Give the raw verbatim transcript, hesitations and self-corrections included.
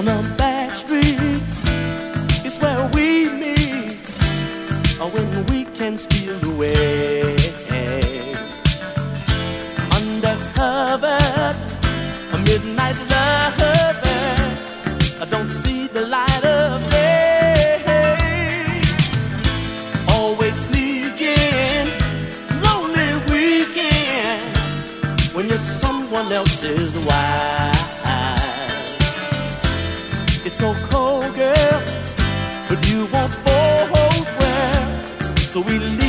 On a back street is where we meet, or when we can steal away. Undercover, midnight lovers don't see the light of day. Always sneaking, lonely weekend when you're someone else's wife. It's so cold, girl, but you want both worlds, so we leave.